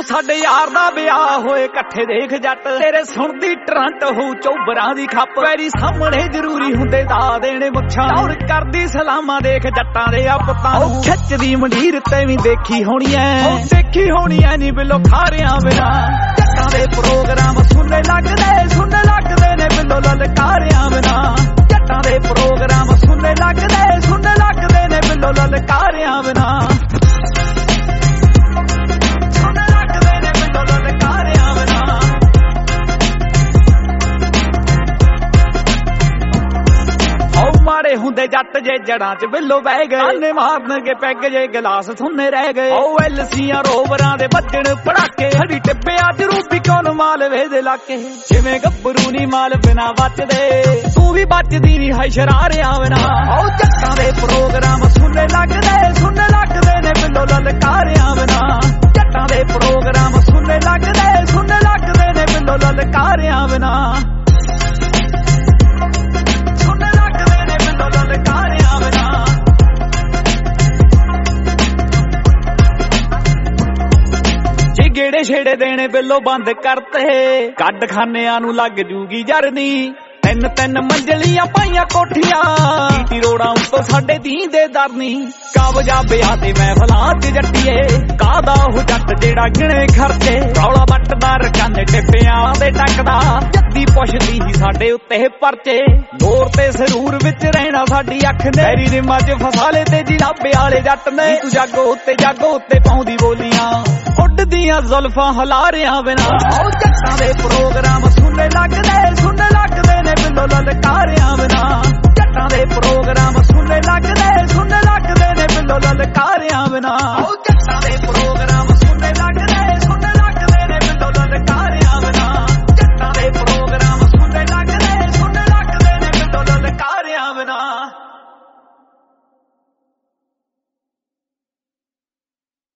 ਉਹ ਸਾਡੇ ਯਾਰ ਦਾ ਵਿਆਹ ਹੋਏ ਇਕੱਠੇ ਦੇਖ ਜੱਟ ਤੇਰੇ ਸੁਣਦੀ ਟਰੰਟ ਹੋ ਚੋਬਰਾਂ ਦੀ ਖੱਪ ਵੈਰੀ ਸਾਹਮਣੇ ਜ਼ਰੂਰੀ ਹੁੰਦੇ ਦਾ ਦੇਣੇ ਮੁੱਛਾਂ ਔਰ ਕਰਦੀ ਸਲਾਮਾਂ ਦੇਖ ਜੱਟਾਂ ਦੇ ਆ ਪੁੱਤਾਂ ਉਹ ਖਿੱਚਦੀ ਮੰਡੀਰ ਤੇ ਵੀ ਦੇਖੀ ਹੋਣੀ ਐ ਉਹ ਦੇਖੀ ਹੋਣੀ ਐ ਨੀ ਬਿੱਲੋ ਖਾਰਿਆਂ ਬਿਨਾ ਜੱਟਾਂ ਦੇ ਪ੍ਰੋਗਰਾਮ ਸੁਣਨੇ ਲੱਗਦੇ ਨੇ ਬਿੱਲੋ ਲਲਕਾਰਿਆਂ ਬਿਨਾ ਜੱਟਾਂ ਦੇ ਪ੍ਰੋਗਰਾਮ ਸੁਣਨੇ ਲੱਗਦੇ ਨੇ ਬਿੱਲੋ ਲਲਕਾਰਿਆਂ ਬਿਨਾ ਮਾਰੇ ਹੁੰਦੇ ਜੱਟ ਜੇ ਜੜਾਂ ਚ ਬਿੱਲੋ ਬਹਿ ਗਏ ਆਨੇ ਮਾਰਨਗੇ ਪੈਗ ਜੇ ਗਲਾਸ ਥੁੰਨੇ ਰਹਿ ਗਏ ਉਹ ਐਲਸੀਆਂ ਰੋਵਰਾਂ ਦੇ ਵੱਜਣ ਪੜਾਕੇ ਹੜੀ ਟਿੱਬਿਆਂ ਚ ਰੂਪੀ ਕੌਣ ਮਾਲਵੇ ਦੇ ਲਾਕੇ ਜਿਵੇਂ ਗੱਭਰੂ ਨੀ ਮਾਲ ਬਿਨਾ ਬਚਦੇ ਤੂੰ ਵੀ ਬਚਦੀ ਨੀ ਹੈ ਸ਼ਰਾਰਿਆਂ ਬਿਨਾ ਉਹ ਜੱਟਾਂ ਦੇ ਪ੍ਰੋਗਰਾਮ ਸੁਣਨੇ ਲੱਗਦੇ ਨੇ ਬਿੱਲੋ ਲਲਕਾਰਿਆਂ ਬਿਨਾ ਜੱਟਾਂ ਦੇ ਪ੍ਰੋਗਰਾਮ ਸੁਣਨੇ ਲੱਗਦੇ ਨੇ ਬਿੱਲੋ ਲਲਕਾਰਿਆਂ ਬਿਨਾ ਗੇੜੇ ਛੇੜੇ ਦੇਣੇ ਬਿੱਲੋ ਬੰਦ ਕਰਤੇ ਕੱਢ ਖਾਨਿਆਂ ਨੂੰ ਲੱਗ ਜੂਗੀ ਜਰਨੀ ਤਿੰਨ ਮੰਜ਼ਲੀਆਂ ਪਾਈਆਂ ਕੋਠੀਆਂ ਟੀ ਰੋੜਾਂ ਉੱਤੋਂ ਸਾਡੇ ਦੀਂਦੇ ਦਰਨੀ ਕਾਬਜਾਬਿਆਂ ਤੇ ਮਹਿਫਲਾਂ ਚ ਜੱਟੀਏ ਕਾਹਦਾ ਉਹ ਜੱਟ ਜਿਹੜਾ ਗਿਣੇ ਖਰਚੇ ਰੌਲਾ ਵੱਟਦਾ ਰਕਾਨੇ ਟਿੱਪਿਆਂ ਦੇ ਟੱਕਦਾ ਜੱਦੀ ਪੁੱਛਦੀ ਸੀ ਸਾਡੇ ਉੱਤੇ ਪਰਚੇ ਦੌਰ ਤੇ ਸਰੂਰ ਵਿੱਚ ਰਹਿਣਾ ਸਾਡੀ ਅੱਖ ਨੇ ਮੇਰੀ ਨਿੰਮਾਂ ਚ ਫਸਾਲੇ ਤੇ ਜਿਲਾਬੇ ਵਾਲੇ ਜੱਟ ਨੇ ਤੂੰ ਜਾਗੋ ਉੱਤੇ ਪਾਉਂਦੀ ਬੋਲੀਆਂ ਉੱਡਦੀਆਂ ਜ਼ੁਲਫਾਂ ਹਲਾਰਿਆਂ ਬਿਨਾ ਉਹ ਜੱਟਾਂ ਦੇ ਪ੍ਰੋਗਰਾਮ ਸੁਣਨੇ ਲੱਗਦੇ ਨੇ ਬਿੱਲੋ ਲਲਕਾਰਿਆਂ ਬਿਨਾ ਜੱਟਾਂ ਦੇ ਪ੍ਰੋਗਰਾਮ ਸੁਣਨੇ ਲੱਗਦੇ ਨੇ ਬਿੱਲੋ ਲਲਕਾਰਿਆਂ ਬਿਨਾ ਉਹ ਜੱਟਾਂ ਦੇ ਪ੍ਰੋਗਰਾਮ ਸੁਣਨੇ ਲੱਗਦੇ ਨੇ ਬਿੱਲੋ ਲਲਕਾਰਿਆਂ ਬਿਨਾ ਜੱਟਾਂ ਦੇ ਪ੍ਰੋਗਰਾਮ ਸੁਣਨੇ ਲੱਗਦੇ ਨੇ ਬਿੱਲੋ ਲਲਕਾਰਿਆਂ ਬਿਨਾ